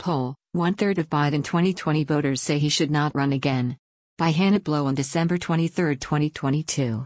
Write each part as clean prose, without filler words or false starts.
poll, one-third of Biden 2020 voters say he should not run again. By Hannah Blow on December 23, 2022.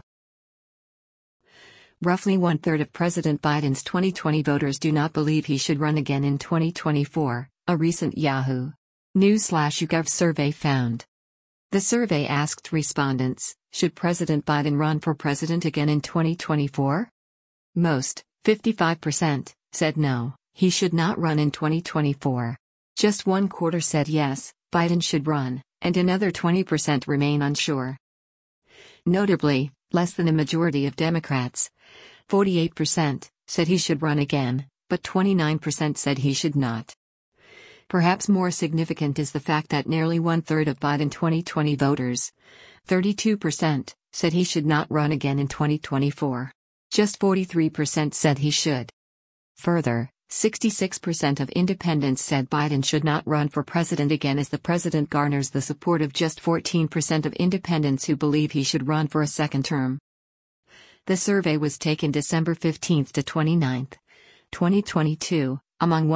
Roughly one-third of President Biden's 2020 voters do not believe he should run again in 2024, a recent Yahoo News/YouGov survey found. The survey asked respondents, should President Biden run for president again in 2024? Most, 55%, said no, he should not run in 2024. Just one quarter said yes, Biden should run, and another 20% remain unsure. Notably, less than a majority of Democrats, 48%, said he should run again, but 29% said he should not. Perhaps more significant is the fact that nearly one-third of Biden 2020 voters, 32%, said he should not run again in 2024. Just 43% said he should. Further, 66% of independents said Biden should not run for president again as the president garners the support of just 14% of independents who believe he should run for a second term. The survey was taken December 15 to 29, 2022, among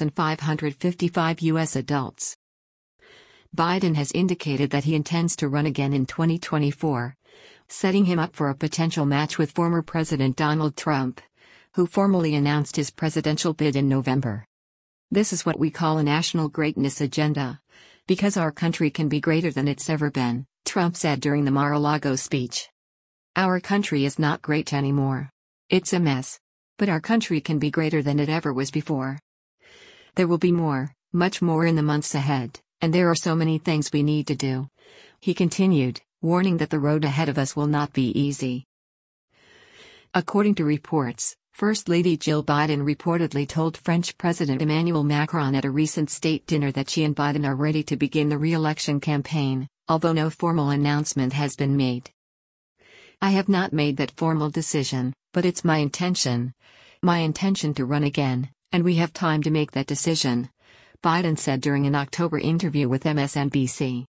1,555 U.S. adults. Biden has indicated that he intends to run again in 2024, setting him up for a potential match with former President Donald Trump, who formally announced his presidential bid in November. This is what we call a national greatness agenda, because our country can be greater than it's ever been, Trump said during the Mar-a-Lago speech. Our country is not great anymore. It's a mess. But our country can be greater than it ever was before. There will be more, much more in the months ahead, and there are so many things we need to do, he continued, warning that the road ahead of us will not be easy. According to reports, First Lady Jill Biden reportedly told French President Emmanuel Macron at a recent state dinner that she and Biden are ready to begin the re-election campaign, although no formal announcement has been made. I have not made that formal decision, but it's my intention to run again, and we have time to make that decision, Biden said during an October interview with MSNBC.